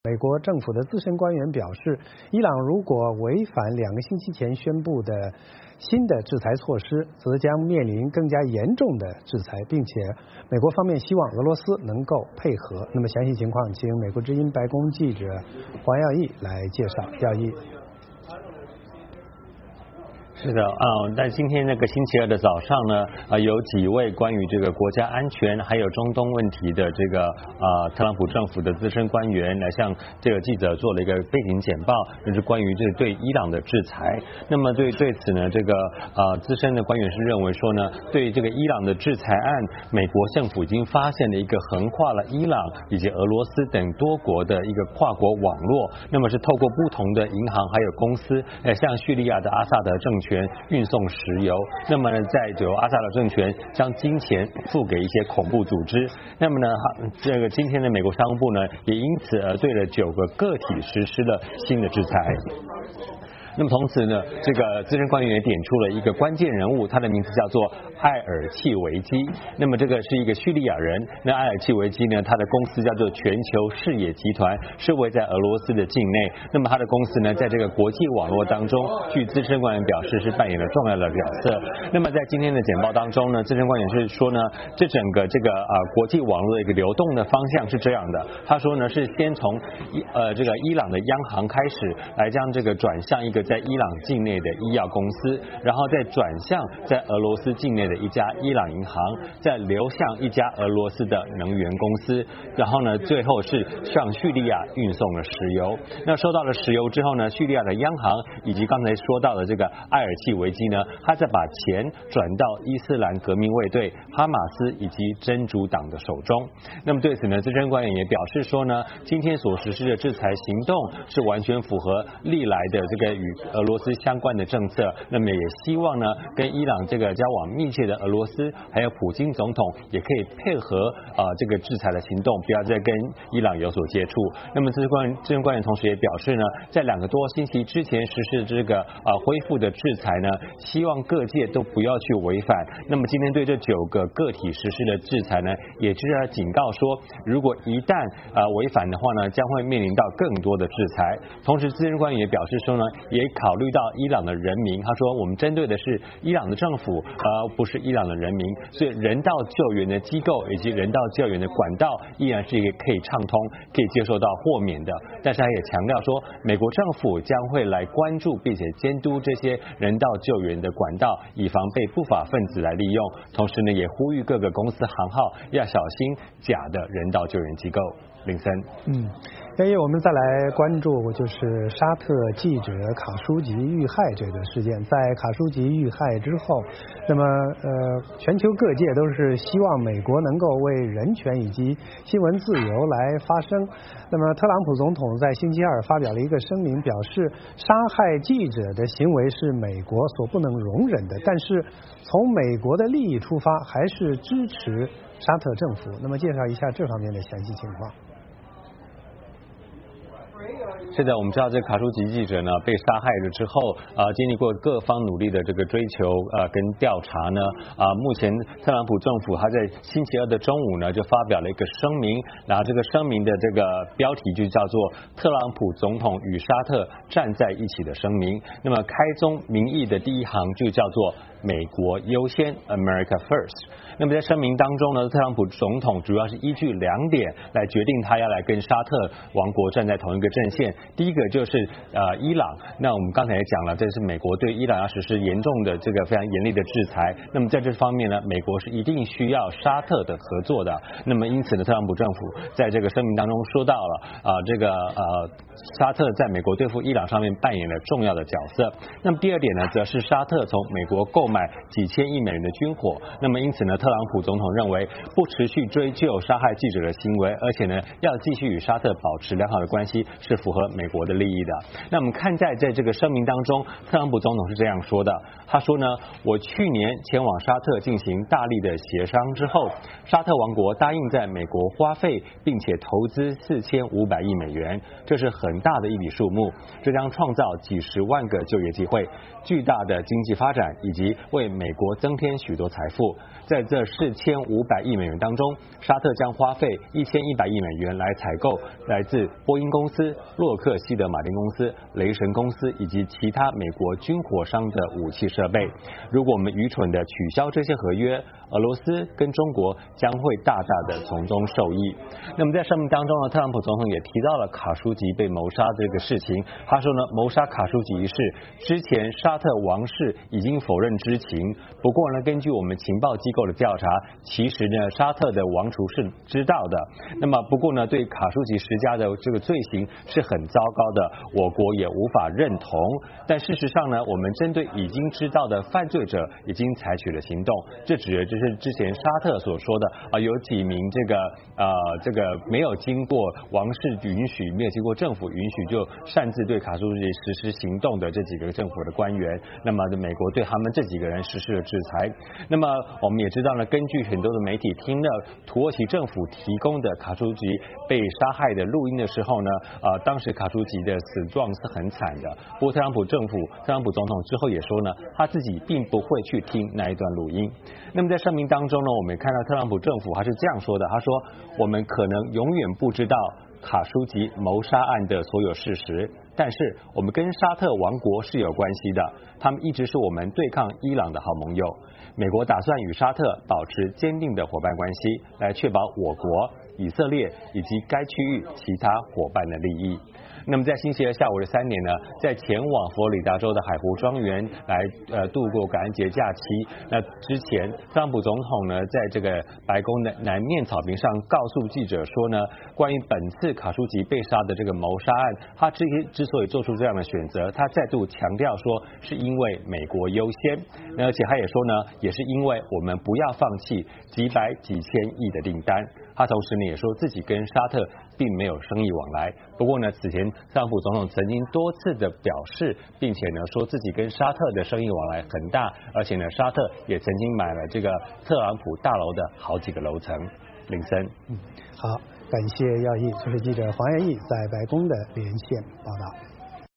美国政府的资深官员表示，伊朗如果违反2个星期前宣布的新的制裁措施，则将面临更加严重的制裁，并且美国方面希望俄罗斯能够配合。那么详细情况，请美国之音白宫记者黄耀义来介绍。耀义。 是的在今天那个星期二的早上呢，有几位关于这个国家安全还有中东问题的这个特朗普政府的资深官员来向这个记者做了一个背景简报，就是关于这个对伊朗的制裁。那么对此呢，这个资深的官员是认为说呢，对这个伊朗的制裁案，美国政府已经发现了一个横跨了伊朗以及俄罗斯等多国的一个跨国网络，那么是透过不同的银行还有公司，向叙利亚的阿萨德政权运送石油，那么呢，再由阿萨德政权将金钱付给一些恐怖组织。那么呢，这个今天的美国商务部呢，也因此而对了9个个体实施了新的制裁。那么同时呢，这个资深官员也点出了一个关键人物，他的名字叫做埃尔契维基。那么这个是一个叙利亚人。那埃尔契维基呢，他的公司叫做全球视野集团，是位在俄罗斯的境内。那么他的公司呢，在这个国际网络当中，据资深官员表示是扮演了重要的角色。那么在今天的简报当中呢，资深官员是说呢，这整个这个国际网络的一个流动的方向是这样的。他说呢，是先从这个伊朗的央行开始，来将这个转向一个在伊朗境内的医药公司，然后再转向在俄罗斯境内的一家伊朗银行，再流向一家俄罗斯的能源公司，然后呢，最后是向叙利亚运送了石油。那收到了石油之后呢，叙利亚的央行以及刚才说到的这个埃尔契维基呢，他再把钱转到伊斯兰革命卫队、哈马斯以及真主党的手中。那么对此呢，资深官员也表示说呢，今天所实施的制裁行动是完全符合历来的这个与俄罗斯相关的政策，那么也希望呢，跟伊朗这个交往密切的俄罗斯还有普京总统也可以配合这个制裁的行动，不要再跟伊朗有所接触。那么资深官员同时也表示呢，在2个多星期之前实施这个恢复的制裁呢，希望各界都不要去违反。那么今天对这9个个体实施的制裁呢，也是要警告说，如果一旦违反的话呢，将会面临到更多的制裁。同时资深官员也表示说呢，也考虑到伊朗的人民，他说我们针对的是伊朗的政府，不是伊朗的人民，所以人道救援的机构以及人道救援的管道依然是一个可以畅通、可以接受到豁免的。但是他也强调说，美国政府将会来关注并且监督这些人道救援的管道，以防被不法分子来利用。同时呢，也呼吁各个公司行号要小心假的人道救援机构。林森， 我们再来关注就是沙特记者卡舒吉遇害这个事件。在卡舒吉遇害之后，那么全球各界都是希望美国能够为人权以及新闻自由来发声。那么特朗普总统在星期二发表了一个声明，表示杀害记者的行为是美国所不能容忍的，但是从美国的利益出发，还是支持沙特政府。那么介绍一下这方面的详细情况。 是的，我们知道这卡舒吉记者呢被杀害了之后，经历过各方努力的这个追求跟调查呢，目前特朗普政府他在星期二的中午呢就发表了一个声明，然后这个声明的这个标题就叫做特朗普总统与沙特站在一起的声明。那么开宗明义的第一行就叫做美国优先 America First。 那么在声明当中呢，特朗普总统主要是依据2点来决定他要来跟沙特王国站在同一个阵线。第一个就是伊朗，那我们刚才也讲了，这是美国对伊朗要实施严重的这个非常严厉的制裁。那么在这方面呢，美国是一定需要沙特的合作的。那么因此呢，特朗普政府在这个声明当中说到了这个沙特在美国对付伊朗上面扮演了重要的角色。那么第2点呢，则是沙特从美国购买几千亿美元的军火。那么因此呢，特朗普总统认为不持续追究杀害记者的行为，而且呢要继续与沙特保持良好的关系，是符合美国的利益的。那我们看在这个声明当中，特朗普总统是这样说的，他说呢，我去年前往沙特进行大力的协商之后，沙特王国答应在美国花费并且投资4500亿美元，这是很大的一笔数目，这将创造几十万个就业机会，巨大的经济发展以及为美国增添许多财富。在这4500亿美元当中，沙特将花费1100亿美元来采购来自波音公司、洛克希德马丁公司、雷神公司以及其他美国军火商的武器设备。如果我们愚蠢的取消这些合约，俄罗斯跟中国将会大大的从中受益。那么在声明当中呢，特朗普总统也提到了卡舒吉被谋杀这个事情。他说呢，谋杀卡舒吉一事之前沙特王室已经否认知情，不过呢，根据我们情报机构的调查，其实呢，沙特的王储是知道的。那么不过呢，对卡舒吉施加的这个罪行是很糟糕的，我国也无法认同。但事实上呢，我们针对已经知道的犯罪者已经采取了行动。这指的就是之前沙特所说的有几名这个没有经过王室允许，没有经过政府允许就擅自对卡舒吉实施行动的这几个政府的官员，那么美国对他们这几个人实施了制裁。那么我们也知道呢，根据很多的媒体听了土耳其政府提供的卡舒吉被杀害的录音的时候呢，当时卡舒吉的死状是很惨的。不过特朗普总统之后也说呢，他自己并不会去听那一段录音。那么在声明当中呢，我们也看到特朗普政府他是这样说的，他说我们可能永远不知道卡舒吉谋杀案的所有事实，但是我们跟沙特王国是有关系的，他们一直是我们对抗伊朗的好盟友。美国打算与沙特保持坚定的伙伴关系，来确保我国、以色列以及该区域其他伙伴的利益。那么在星期二下午的3点呢，在前往佛罗里达州的海湖庄园来度过感恩节假期。那之前，特朗普总统呢，在这个白宫的南面草坪上告诉记者说呢，关于本次卡舒吉被杀的这个谋杀案，他之所以做出这样的选择，他再度强调说是因为美国优先，而且他也说呢，也是因为我们不要放弃几百几千亿的订单。他同时呢也说自己跟沙特并没有生意往来。不过呢，此前特朗普总统曾经多次的表示，并且呢说自己跟沙特的生意往来很大，而且呢沙特也曾经买了这个特朗普大楼的好几个楼层。林森， 好，感谢耀毅，这是记者黄彦毅在白宫的连线报道。